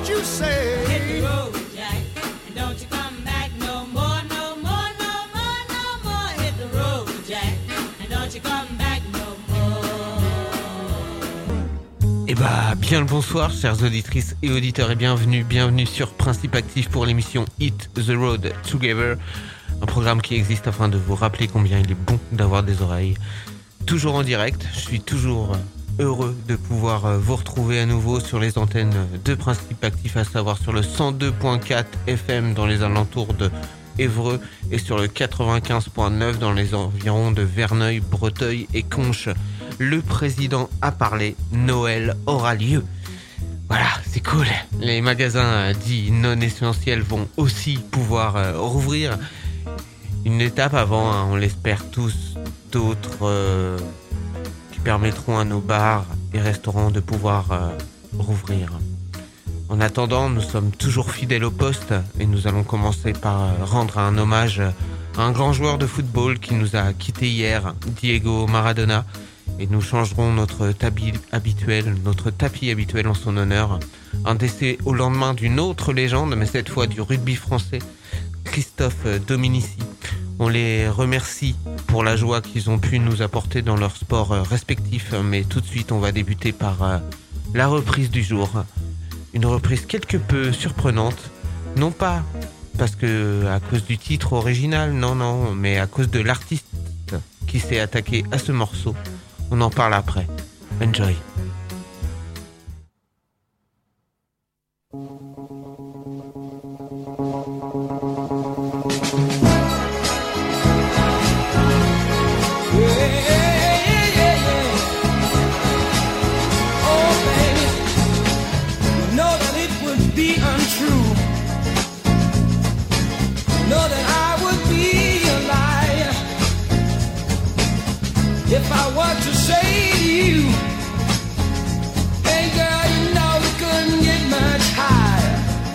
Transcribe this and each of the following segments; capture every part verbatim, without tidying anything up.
what you say. Hit the road, Jack, and don't you come back no more, no more, no more, no more. Hit the road, Jack, and don't you come back no more. Eh bah, bien le bonsoir, chères auditrices et auditeurs, et bienvenue, bienvenue sur Principe Actif pour l'émission Hit the Road Together, un programme qui existe afin de vous rappeler combien il est bon d'avoir des oreilles. Toujours en direct, je suis toujours heureux de pouvoir vous retrouver à nouveau sur les antennes de Principe Actif, à savoir sur le cent deux virgule quatre F M dans les alentours de Évreux et sur le quatre-vingt-quinze virgule neuf dans les environs de Verneuil, Breteuil et Conches. Le président a parlé, Noël aura lieu. Voilà, c'est cool. Les magasins dits non essentiels vont aussi pouvoir euh, rouvrir. Une étape avant, hein, on l'espère tous, d'autres euh, qui permettront à nos bars et restaurants de pouvoir euh, rouvrir. En attendant, nous sommes toujours fidèles au poste et nous allons commencer par euh, rendre un hommage à un grand joueur de football qui nous a quittés hier, Diego Maradona. Et nous changerons notre tapis habituel, notre tapis habituel en son honneur. Un décès au lendemain d'une autre légende, mais cette fois du rugby français, Christophe Dominici. On les remercie pour la joie qu'ils ont pu nous apporter dans leurs sports respectifs. Mais tout de suite, on va débuter par la reprise du jour. Une reprise quelque peu surprenante. Non pas parce que à cause du titre original, non, non, mais à cause de l'artiste qui s'est attaqué à ce morceau. On en parle après. Enjoy. If I were to say to you, hey girl, you know we couldn't get much higher.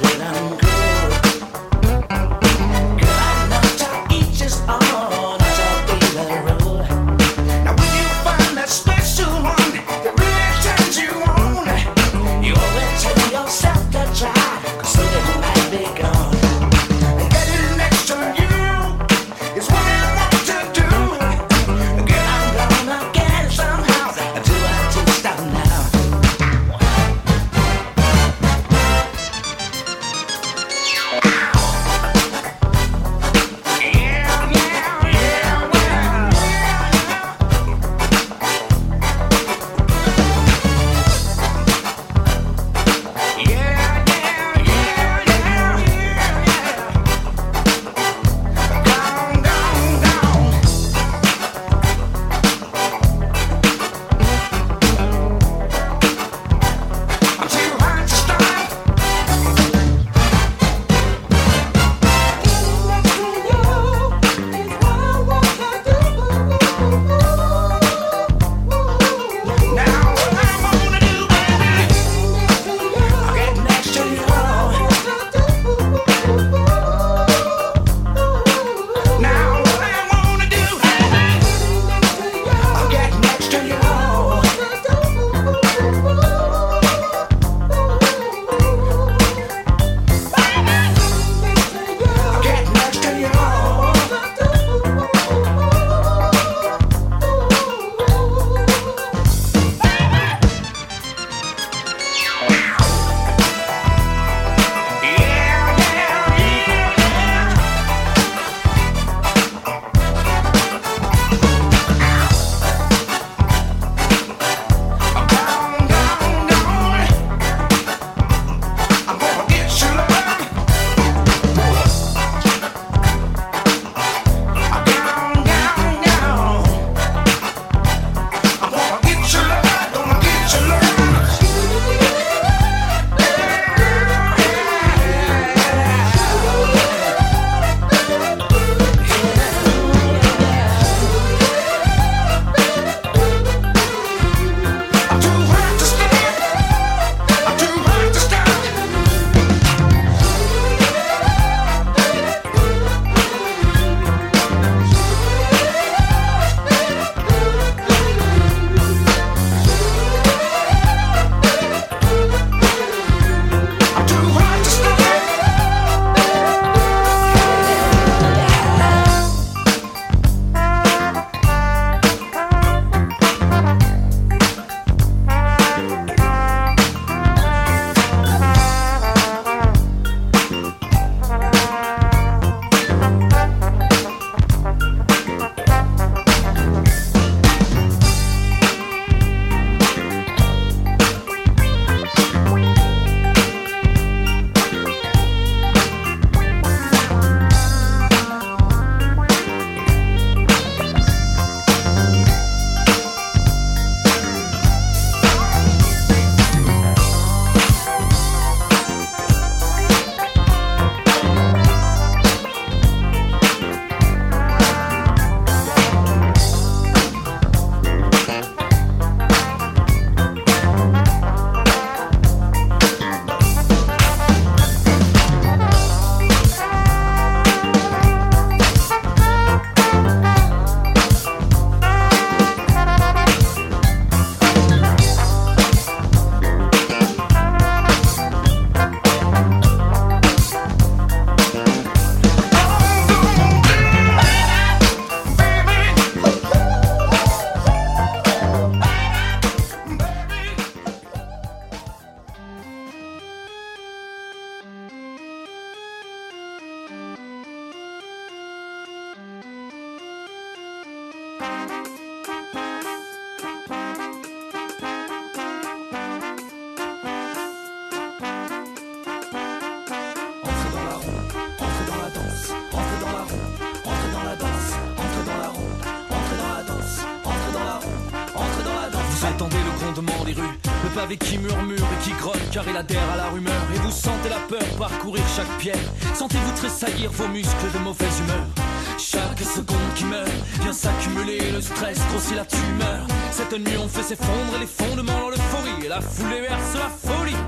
pavé qui murmure et qui grogne car il adhère à la rumeur. Et vous sentez la peur parcourir chaque pierre. Sentez-vous tressaillir vos muscles de mauvaise humeur. Chaque seconde qui meurt vient s'accumuler, le stress grossit la tumeur. Cette nuit on fait s'effondrer les fondements dans l'euphorie et la foule verse la folie.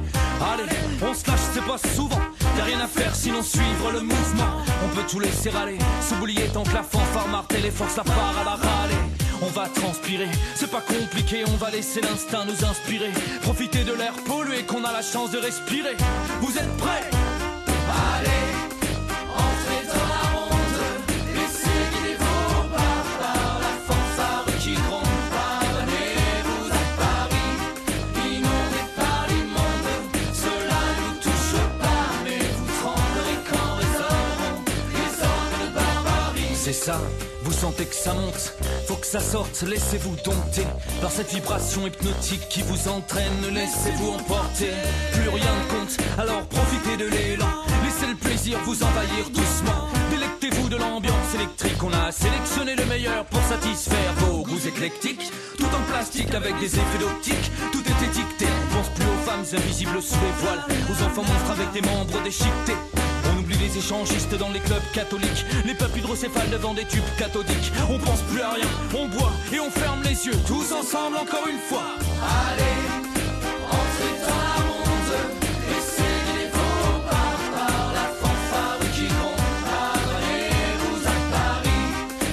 Allez, on se lâche, c'est pas souvent. Y'a rien à faire sinon suivre le mouvement. On peut tout laisser râler, s'oublier tant que la fanfare martèle et force la part à la râler. On va transpirer, c'est pas compliqué, on va laisser l'instinct nous inspirer. Profiter de l'air pollué qu'on a la chance de respirer. Vous êtes prêts? Allez, entrez dans la ronde, laissez guider vos pas par la fanfare qui gronde. Parvenez-vous à Paris, inondé par l'immonde. Cela nous touche pas, mais vous tremblerez quand résonneront les orgues de barbarie. C'est ça, vous sentez que ça monte, faut que ça sorte, laissez-vous dompter par cette vibration hypnotique qui vous entraîne, laissez-vous emporter. Plus rien ne compte, alors profitez de l'élan, laissez le plaisir vous envahir doucement. Délectez-vous de l'ambiance électrique, on a sélectionné le meilleur pour satisfaire vos goûts éclectiques. Tout en plastique avec des effets d'optique, tout est étiqueté. On pense plus aux femmes invisibles sous les voiles, aux enfants monstres avec des membres déchiquetés. On oublie les échangistes dans les clubs catholiques, les peuples hydrocéphales devant des tubes cathodiques. On pense plus à rien, on boit et on ferme les yeux, tous ensemble encore une fois. Allez, entrez dans la ronde, laissez guider vos pas par la fanfare qui gronde. Parvenez-vous à Paris,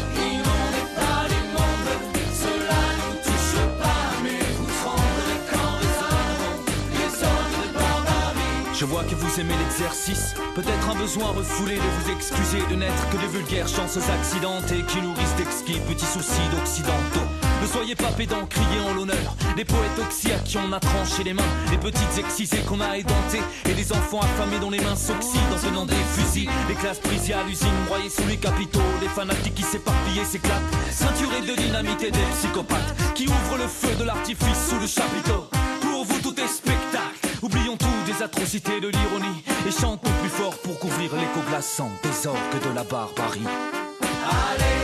inondé par l'immonde. Cela nous touche pas, mais vous tremblerez quand résonneront les orgues de barbarie. Je vois que vous aimez l'exercice, peut-être un besoin refoulé de vous excuser de n'être que de vulgaires chances accidentées qui nourrissent d'exquis petits soucis d'occidentaux. Ne soyez pas pédants, criez en l'honneur des poètes oxy à qui on a tranché les mains, les petites excisées qu'on a édentées et des enfants affamés dont les mains s'oxydent en tenant des fusils. Les classes brisées à l'usine, broyées sous les capitaux, des fanatiques qui s'éparpillent et s'éclatent, ceinturés de dynamite et des psychopathes qui ouvrent le feu de l'artifice sous le chapiteau. Pour vous tout est spectacle, oublions tout des atrocités de l'ironie et chantons plus fort pour couvrir l'écho glaçant des orgues de la barbarie. Allez,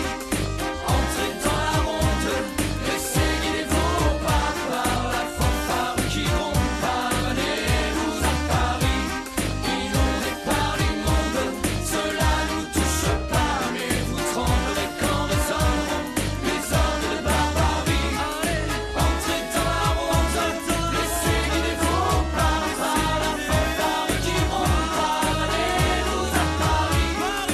entrez dans la ronde, laissez guider vos pas par la fanfare qui gronde. Parvenez-vous à Paris, inondé par l'immonde. Cela nous touche pas, mais vous tremblerez quand résonneront les orgues de barbarie. Allez, entrez dans la ronde, laissez guider vos pas par la fanfare qui gronde. Parvenez-vous à Paris,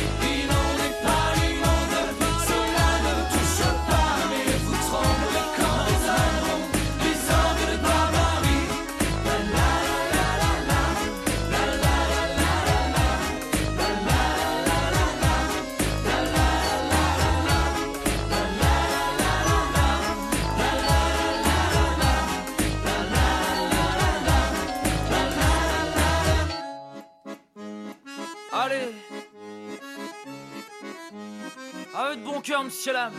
inondé par l'immonde. Cela ne touche pas, mais vous tremblerez quand résonneront les orgues de barbarie. La la la la la, la la la la la, la la la la la, la la la la, la la Allez, avec bon cœur, monsieur l'âme.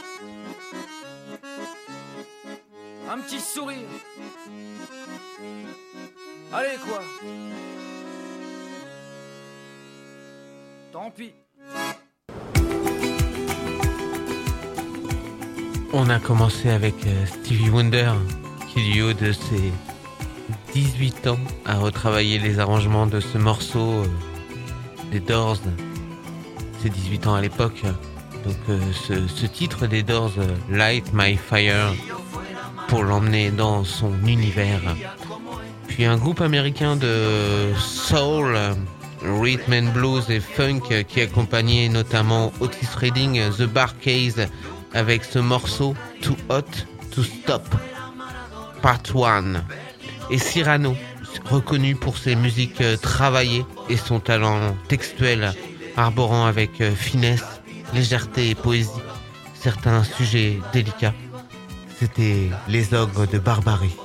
Un petit sourire. Allez, quoi. Tant pis. On a commencé avec euh, Stevie Wonder, qui du haut de ses dix-huit ans a retravaillé les arrangements de ce morceau euh, des Doors. C'est dix-huit ans à l'époque. Donc euh, ce, ce titre des Doors, euh, Light My Fire, pour l'emmener dans son univers. Puis un groupe américain de soul, rhythm and blues et funk qui accompagnait notamment Otis Redding, The Bar-Kays, avec ce morceau Too Hot to Stop, Part un. Et Cyrano, reconnu pour ses musiques travaillées et son talent textuel, arborant avec finesse, légèreté et poésie certains sujets délicats. C'était les ogres de Barbarie.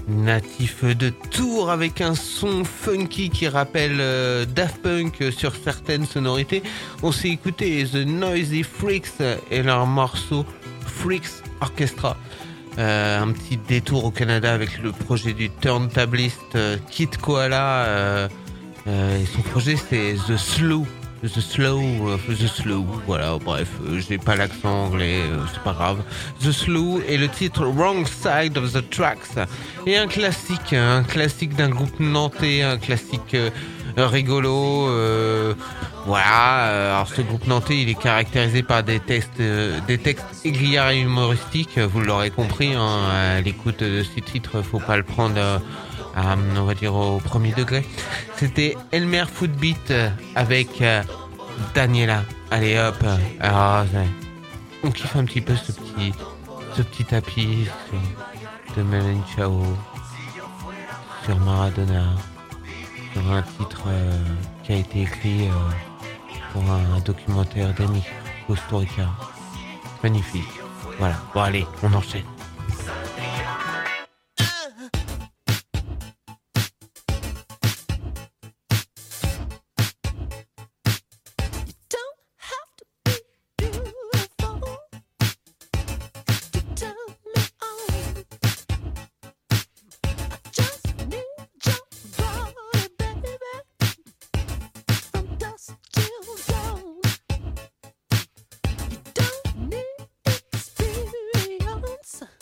natif de Tours avec un son funky qui rappelle euh, Daft Punk sur certaines sonorités. On s'est écouté The Noisy Freaks et leur morceau Freaks Orchestra. Euh, un petit détour au Canada avec le projet du turntabliste euh, Kid Koala. Euh, euh, et son projet c'est The Slow. The Slow, euh, The Slow, voilà, bref, euh, j'ai pas l'accent anglais, euh, c'est pas grave. The Slow et le titre Wrong Side of the Tracks. Et un classique, un classique d'un groupe nantais, un classique euh, rigolo. Euh, voilà, euh, alors ce groupe nantais, il est caractérisé par des textes, euh, des textes aiguillards et humoristiques, vous l'aurez compris, hein, à l'écoute de ces titres, faut pas le prendre... Euh, Euh, on va dire au premier degré. C'était Elmer Footbeat avec euh, Daniela. Allez hop, alors, on kiffe un petit peu ce petit, ce petit tapis sur, de Mélanie Chao sur Maradona, sur un titre euh, qui a été écrit euh, pour un documentaire d'Amy Costa Rica. Magnifique. Voilà. Bon allez, on enchaîne. Don't need experience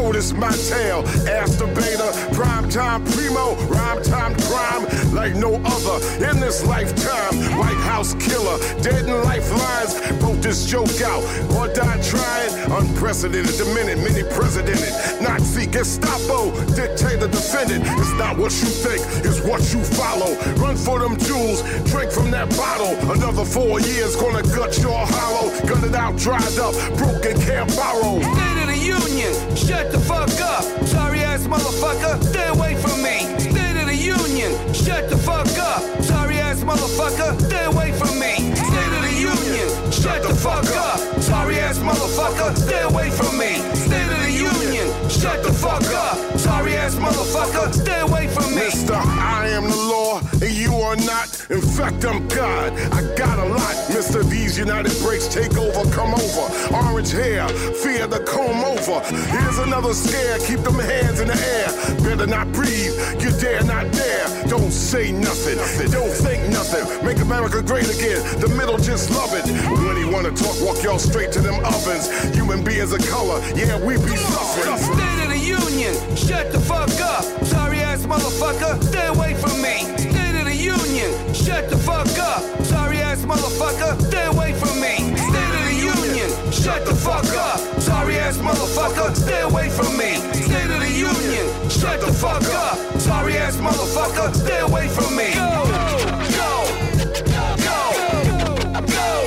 know this my tale. Ask the beta, prime time primo, rhyme time crime like no other in this lifetime. White House killer, dead in lifelines, broke this joke out or died trying. Unprecedented, the minute, many presidented, Nazi, Gestapo, dictator, defendant. It's not what you think, it's what you follow. Run for them jewels, drink from that bottle. Another four years gonna gut your hollow. Gun it out, dried up, broken, can't borrow. State of the Union, shut the fuck up. Sorry ass motherfucker, stay away from me. State of the Union, shut the fuck up. Sorry ass motherfucker, stay away from me. State of the Union, shut the fuck up. Sorry ass motherfucker, stay away from me. State of the Union, shut the fuck up. Sorry ass motherfucker, stay away from me. Mister, I am the law and you are not. In fact, I'm God. I got a lot. Mister, these United Breaks take over, come over. Orange hair, fear the comb over. Here's another scare, keep them hands in the air. Better not breathe, you dare not dare. Don't say nothing, don't think nothing. Make America great again, the middle just love it. When he wanna talk, walk y'all straight to them ovens. Human beings of color, yeah, we be suffering. State of the Union, shut the fuck up. Sorry ass motherfucker, stay away from me. State of the Union, shut the fuck up. Sorry ass motherfucker, stay away from me. State of the Union, shut the fuck up. Sorry ass motherfucker, stay away from me. State of the Union, shut the fuck up. Sorry ass motherfucker, stay away from me. Go, go, go, go,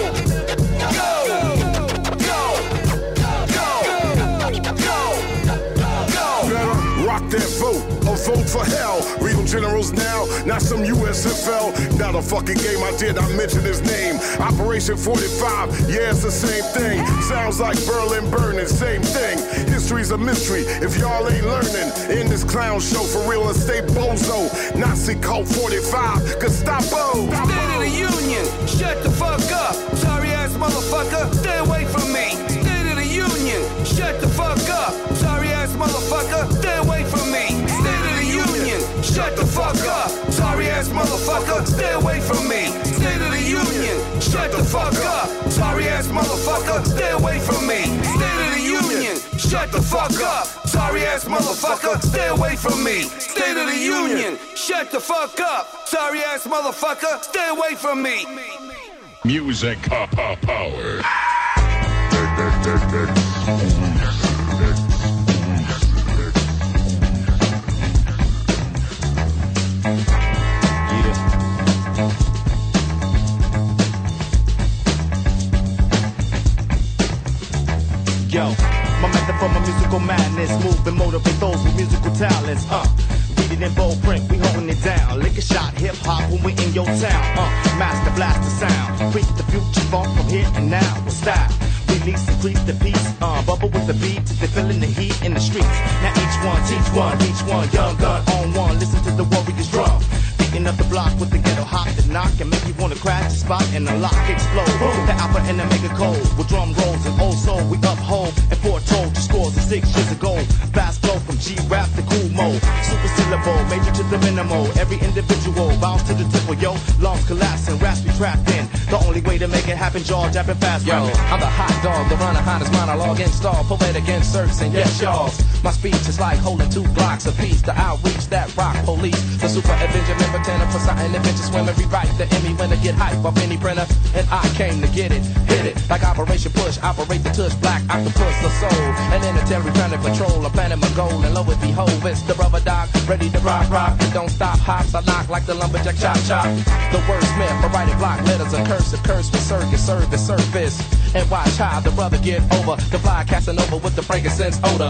go, go, go. Rock that vote, a vote for hell. Real generals now, not some U S F L. Not a fucking game, I did not mention his name. Operation forty-five, yeah, it's the same thing. Sounds like Berlin burning, same thing. History's a mystery if y'all ain't learning. In this clown show for real estate bozo. Nazi cult forty-five, Gestapo. State of the Union, shut the fuck up. Sorry ass motherfucker, stay away from me. State of the Union, shut the fuck up. Sorry ass motherfucker, stay away from me. State of the Union, shut the fuck up. Sorry ass motherfucker, stay away from me. State of the Union, shut the fuck up. Sorry ass motherfucker, stay away from me. State of the Union, shut the fuck up. Sorry ass motherfucker, stay away from me. State of the Union, shut the fuck up. Sorry ass motherfucker, stay away from me. Music power. Yo, my method for my musical madness, move and motivate those with musical talents. Uh, read it in bold print, we holding it down. Lick a shot, hip hop when we in your town. Uh, master blast the sound, create the future funk from here and now with style. Release, increase the peace, uh, bubble with the beat, they feeling the heat in the streets. Now each one, teach one, each one, young gun on one. Listen to the warriors drum. Beating up the block with the ghetto hop that knock and make you wanna crash the spot and unlock, explode. Boom. The alpha and the mega cold with drum rolls and old soul we uphold and foretold two scores of six years ago. Fast flow from G-rap to cool mode, super syllable, major to the minimal. Every individual bounce to the temple, yo. Lungs collapsing, raps be trapped in. The only way to make it happen, jaw jabbing fast. Yo, rapping. I'm the hot dog, the runner, hottest monologue install, poetic inserts and yes y'all. My speech is like holding two blocks apiece. The outreach that rock police, the super Avenger member. For something adventure swimmer, rewrite the Emmy when I get hype off any printer. And I came to get it, hit it like Operation Push, operate the tush, black octopus, the soul. And then the Terry planet patrol, I'm planning my goal. And lo and behold, it's the rubber dog, ready to rock, rock. And don't stop, hops, I knock like the lumberjack chop, chop. The wordsmith, I write it block letters, a curse, a curse for circus, service, surface. And watch how the brother get over, the fly casting over with the frankincense odor.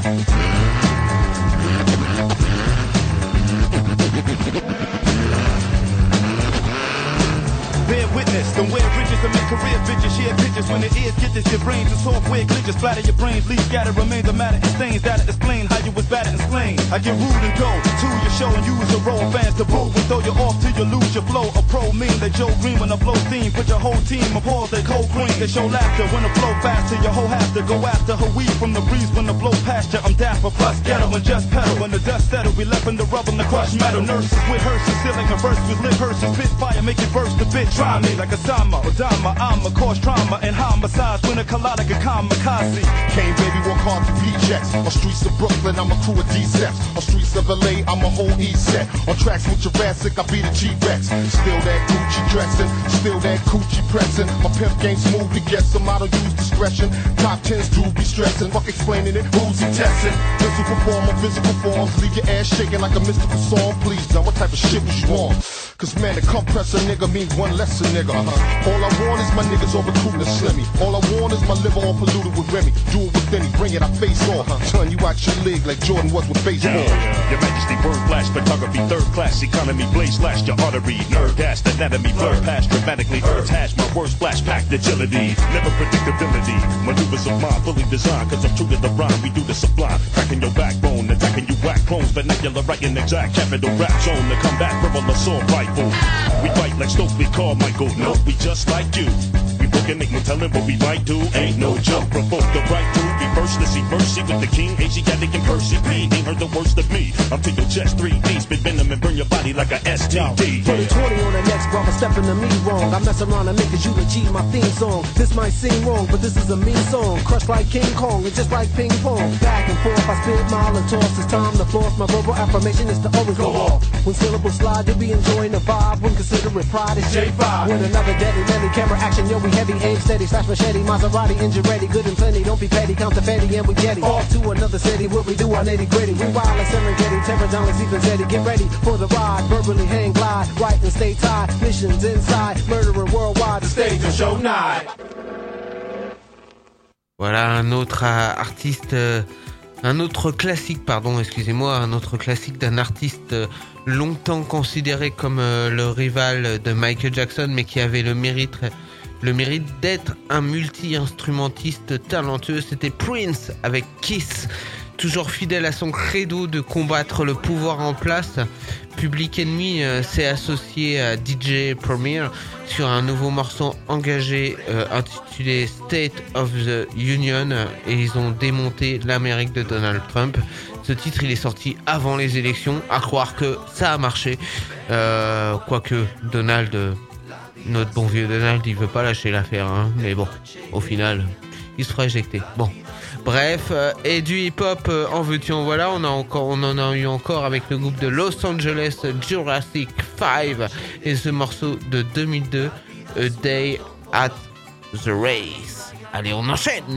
Bear witness, don't wear bridges and make career bitches. Share pictures when it is, get this, your brains and software glitches. Splatter your brains, leave scatter remains of matter and stains. That'll explain how you was battered and slain. I get rude and go to your show and use a row of fans to boo and throw you off till you lose your flow. A pro mean they Joe Green when I blow steam. Put your whole team applause, they cold cream. They show laughter when I flow faster. Your whole have to go after her weed from the breeze when the blow past you. I'm dapper plus ghetto and just pedal. When the dust settle, we left in the rubber and the crush metal. Nurses with hearses, still like a verse with lip hearses. Spit fire, make it burst a bit. Try me like a Sama, Odama. I'm a cause trauma and homicides when a collider can kamikaze. Kane, baby, work hard to P-checks. On streets of Brooklyn, I'm a crew of D-Seps. On streets of L A, I'm a whole E-set. On tracks with Jurassic, I be the G-Rex. Still that Gucci dressing, still that coochie pressing. My pimp game smooth to get some, I don't use discretion. Top tens do be stressing, fuck explaining it, who's he testing? Physical form on physical forms, leave your ass shaking like a mystical song. Please, now what type of shit was you on? Cause man, to compress a nigga means one less a nigga. Uh-huh. All I want is my niggas all recruiting a slimmy. All I want is my liver all polluted with Remy. Do it with any, bring it, I face off. Turn you out your league like Jordan was with baseball. Yeah, Your Majesty, word flash, photography, third class economy, blaze slash your artery, nerd gas, anatomy, blur past dramatically, attach my words, splash packed agility, never predictability, maneuvers of mine, fully designed, cause I'm true to the rhyme, we do the sublime, cracking your backbone, attacking you whack clones, vernacular writing exact, capital rap zone, the combat, verbal assault rifle, we fight like Stokely Carmichael, no, we just like you, we book an ignorant, telling what we might do, ain't no joke, provoke the right to be first, let's see mercy with the king, Asiatic and Percy P, ain't heard the worst of me, I'm to your chest, three D, spit venom and burn your body like a S T D. twenty twenty on the next brother stepping to me wrong. I mess around and make a eulogy my theme song. This might seem wrong, but this is a mean song. Crushed like King Kong, and just like ping pong. Back and forth, I spit mile and toss. It's time to floss. My verbal affirmation is to always go off. When syllables slide, you'll be enjoying the vibe. When consider it pride, it's J five. When another deadly, deadly camera action, yo, we heavy, aim steady, slash machete, Maserati, engine ready, good and plenty. Don't be petty, count the fatty, and we jetty. Off to another city, what we do, our nitty gritty. We wild like Serengeti, terror down like Stephen Zeddy. Get ready for the ride, verbally hang glide, right and stay tied. Missions inside, murdering worldwide, the stage and show night. Voilà un autre euh, artiste, euh, un autre classique, pardon, excusez-moi, un autre classique d'un artiste euh, longtemps considéré comme euh, le rival de Michael Jackson, mais qui avait le mérite, le mérite d'être un multi-instrumentiste talentueux. C'était Prince avec Kiss. Toujours fidèle à son credo de combattre le pouvoir en place, Public Enemy euh, s'est associé à D J Premier sur un nouveau morceau engagé euh, intitulé State of the Union et ils ont démonté l'Amérique de Donald Trump. Ce titre il est sorti avant les élections, à croire que ça a marché, euh, quoique Donald, notre bon vieux Donald, il veut pas lâcher l'affaire, hein, mais bon, au final, il se fera éjecter. Bon. Bref, euh, et du hip-hop, euh, en veux-tu, en voilà, on, a encore, on en a eu encore avec le groupe de Los Angeles, Jurassic five, et ce morceau de deux mille deux, A Day at the Race. Allez, on enchaîne.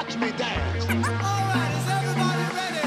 Watch me dance. All right, is everybody ready?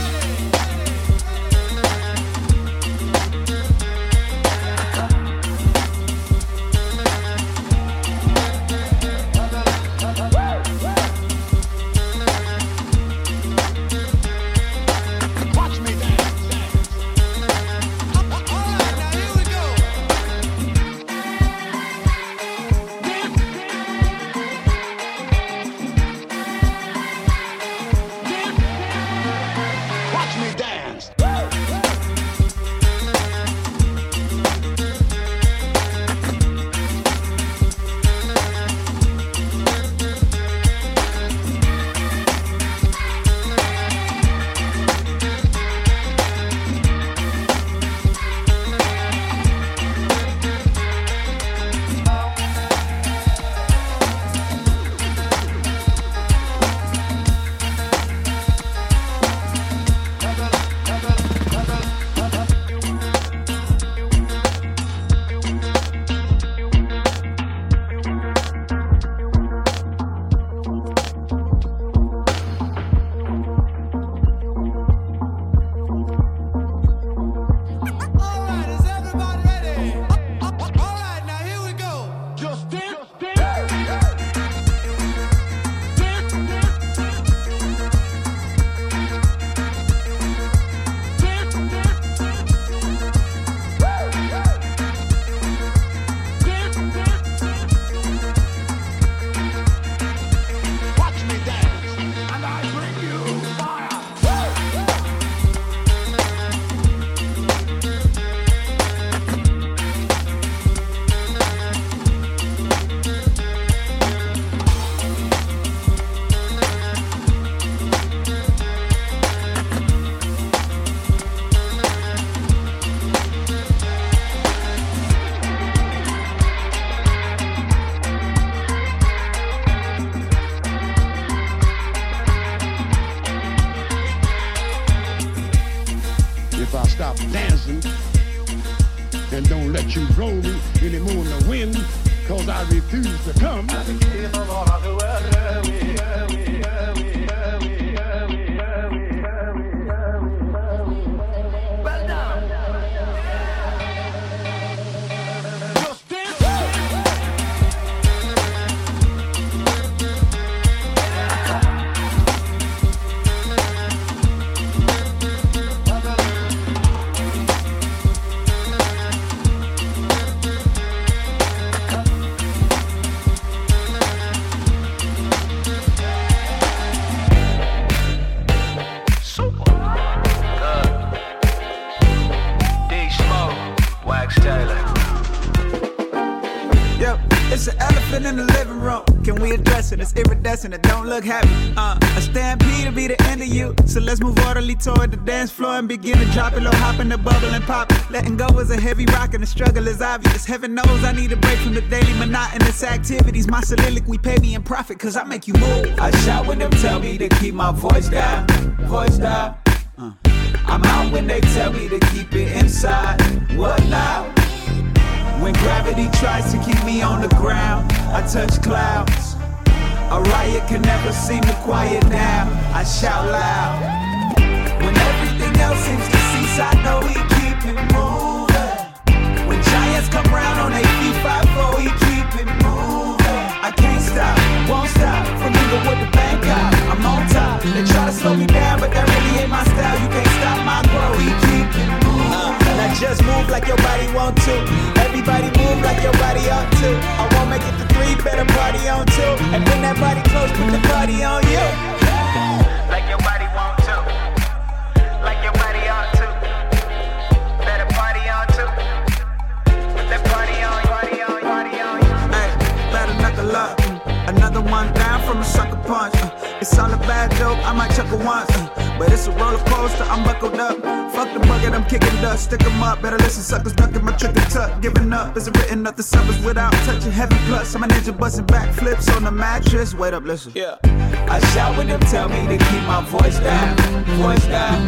And it don't look happy. Uh, a stampede to be the end of you. So let's move orderly toward the dance floor and begin to drop it low, hop in the bubble and pop it. Letting go is a heavy rock and the struggle is obvious. Heaven knows I need a break from the daily monotonous activities. My soliloquy pay me in profit cause I make you move. I shout when them tell me to keep my voice down, voice down. Uh. I'm out when they tell me to keep it inside. What now? When gravity tries to keep me on the ground, I touch clouds. A riot can never seem to quiet down. I shout loud. When everything else seems to cease, I know we keep it moving. When giants come round on their feet, five four, we keep it moving. I can't stop, won't stop. From Inglewood to Bangkok, I'm on top. They try to slow me down, but that really ain't my style. You can't stop my growth. We keep it moving. Uh, now just move like your body want to. Everybody move like your body ought to. I won't make it to three, better party on two. And when that body close, put the party on you. Like your body want to. Like your body ought to. Better party on two. Put that party on, party on, party on. Hey, better knuckle up. Another one down from a sucker punch. Uh, it's all a bad joke, I might chuckle once. Uh, but it's a roller coaster, I'm buckled up. Fuck the bucket, I'm kicking dust. Stick 'em up, better listen, suckers. Ducking my trick and tuck. Giving up isn't written up the suburbs without touching heaven. Plus, I'm a ninja busting backflips on the mattress. Wait up, listen. Yeah. I shout when them tell me to keep my voice down, voice down.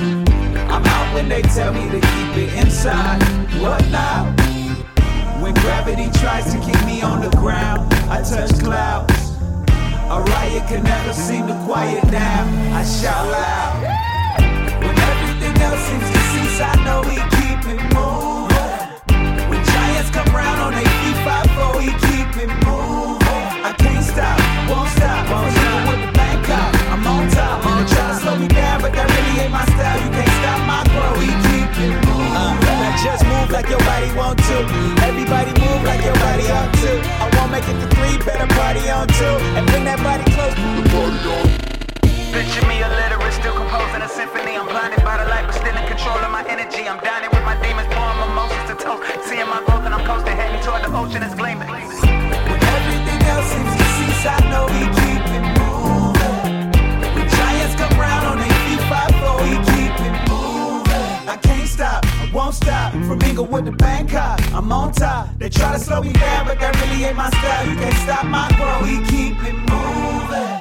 I'm out when they tell me to keep it inside. What now? When gravity tries to keep me on the ground, I touch clouds. A riot can never seem to quiet down. I shout loud. When everything else seems to cease, I know he keep it moving. When giants come round on their feet, five four, he keep it moving. I can't stop, won't stop, won't stop with the bank out. I'm on top, they try to slow me down, but that really ain't my style. You can't stop my growth, he keep it moving. Uh, now just move like your body want to. Everybody move like your body ought to. I won't make it to three, better party on two. And bring that body close to the party on. Picture me illiterate, still composing a symphony. I'm blinded by the light, but still in control of my energy. I'm dining with my demons, pouring mimosas to toast. Seeing my growth and I'm coasting, heading toward the ocean, it's gleaming. When everything else seems to cease, I know he keep it moving. When giants come round on their feet, five four, he keep it moving. I can't stop, I won't stop. From Inglewood to Bangkok, I'm on top. They try to slow me down, but that really ain't my style. You can't stop my growth, he keep it moving.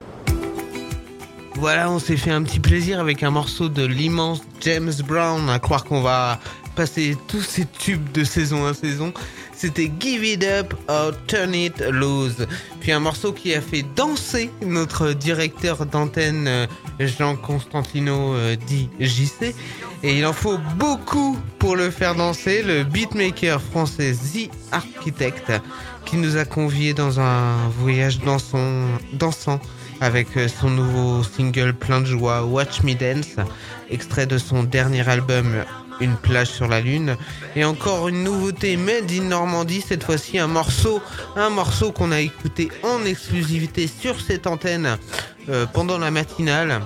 Voilà, on s'est fait un petit plaisir avec un morceau de l'immense James Brown, à croire qu'on va passer tous ces tubes de saison en saison. C'était Give It Up or Turn It Loose. Puis un morceau qui a fait danser notre directeur d'antenne Jean Constantino, dit J C. Et il en faut beaucoup pour le faire danser, le beatmaker français The Architect, qui nous a conviés dans un voyage dansant, dansant avec son nouveau single plein de joie, Watch Me Dance, extrait de son dernier album Une plage sur la lune. Et encore une nouveauté made in Normandie, cette fois-ci un morceau, un morceau qu'on a écouté en exclusivité sur cette antenne euh, pendant la matinale.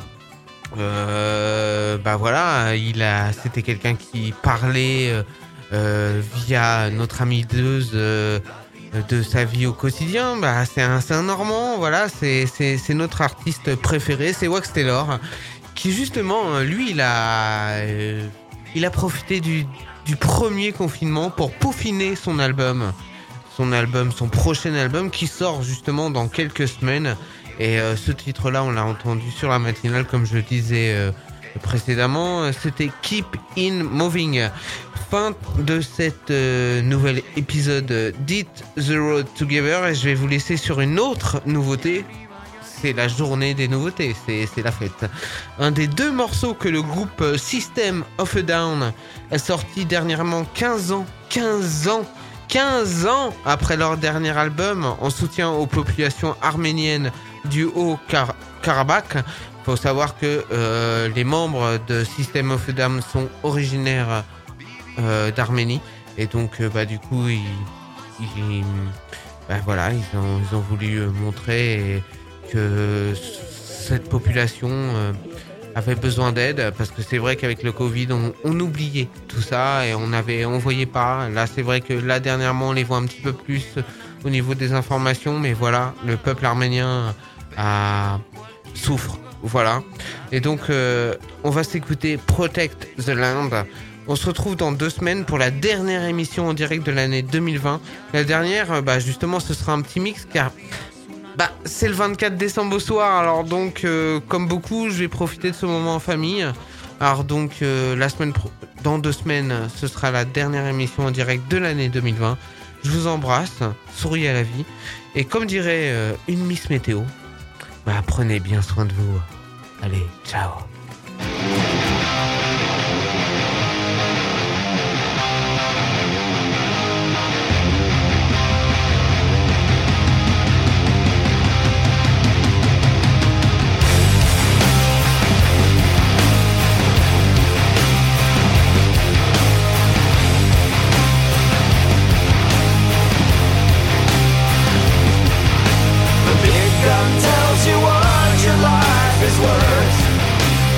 Euh, bah voilà, il a, c'était quelqu'un qui parlait euh, euh, via notre ami Deuse euh, de sa vie au quotidien. Bah c'est un, c'est un Normand, voilà, c'est, c'est, c'est notre artiste préféré, c'est Wax Taylor, qui justement, lui, il a, euh, il a profité du, du premier confinement pour peaufiner son album, son album, son prochain album qui sort justement dans quelques semaines. Et euh, ce titre-là, on l'a entendu sur la matinale, comme je le disais euh, précédemment, c'était Keep In Moving. Fin de cet euh, nouvel épisode d'Hit The Road Together, et je vais vous laisser sur une autre nouveauté. C'est la journée des nouveautés, c'est, c'est la fête. Un des deux morceaux que le groupe System of a Down a sorti dernièrement, quinze ans, quinze ans, quinze ans après leur dernier album, en soutien aux populations arméniennes du Haut-Karabakh. Il faut savoir que euh, les membres de System of a Down sont originaires euh, d'Arménie, et donc euh, bah, du coup ils, ils, bah, voilà, ils, ont, ils ont voulu montrer que cette population euh, avait besoin d'aide, parce que c'est vrai qu'avec le Covid on, on oubliait tout ça et on avait, on voyait pas. Là c'est vrai que là dernièrement on les voit un petit peu plus au niveau des informations, mais voilà, le peuple arménien a, souffre, voilà. Et donc euh, on va s'écouter Protect the Land. On se retrouve dans deux semaines pour la dernière émission en direct de l'année deux mille vingt. La dernière, bah justement, ce sera un petit mix, car bah c'est le vingt-quatre décembre au soir. Alors donc, euh, comme beaucoup, je vais profiter de ce moment en famille. Alors donc, euh, la semaine pro- dans deux semaines, ce sera la dernière émission en direct de l'année deux mille vingt. Je vous embrasse, souriez à la vie. Et comme dirait euh, une Miss Météo, bah prenez bien soin de vous. Allez, ciao. Tells you what your life is worth.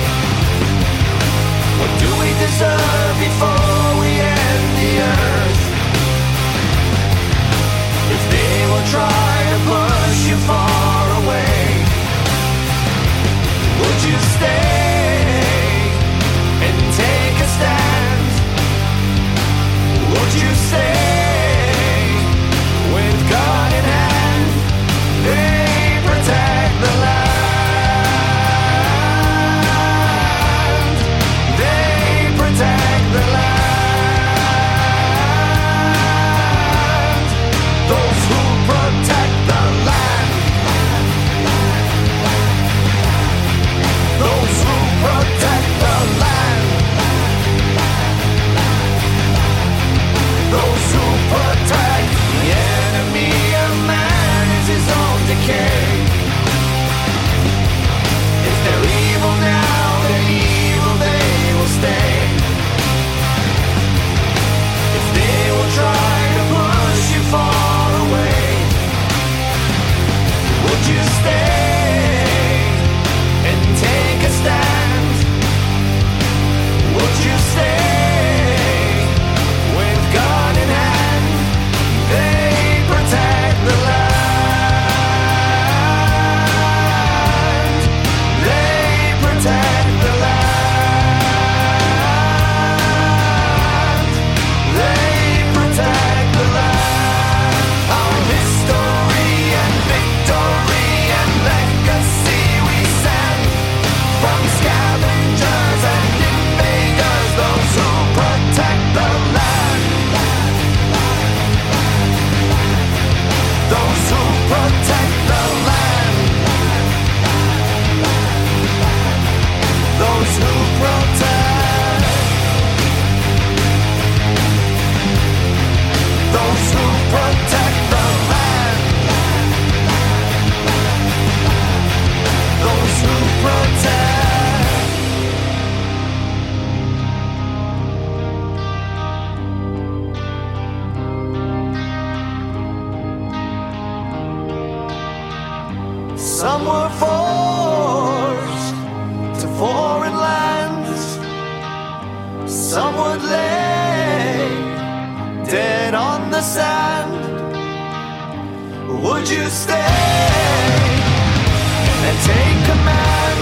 Some were forced to foreign lands. Some would lay dead on the sand. Would you stay and take command?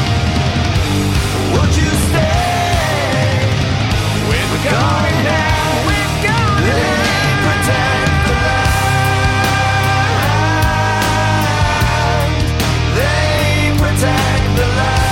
Would you stay with a gun in hand? With gun in hand, protect the land. They protect the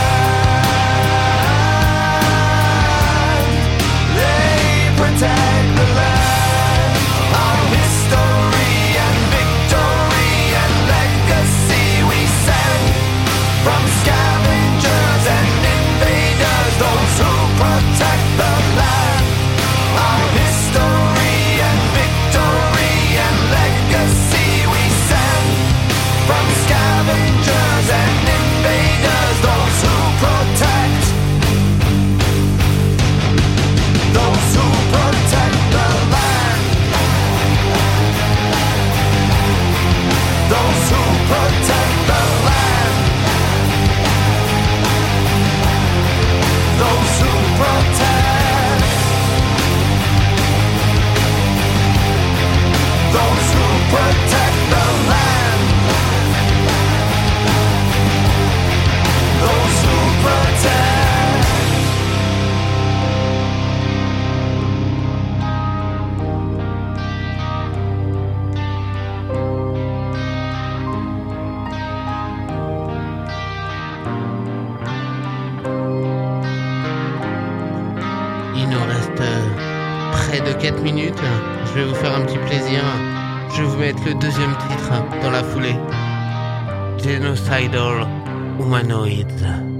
land. They protect the land. Our history and victory and legacy we send from scavengers and invaders, those who protect the land. Our history and victory and legacy we send from scavengers and invaders, those who protect, those who protect the land, those who protect the land, those who protect, those who protect the land, those who protect. Il nous reste euh, près de quatre minutes. Je vais vous faire un petit plaisir. Je vais vous mettre le deuxième titre dans la foulée. Genocidal Humanoids.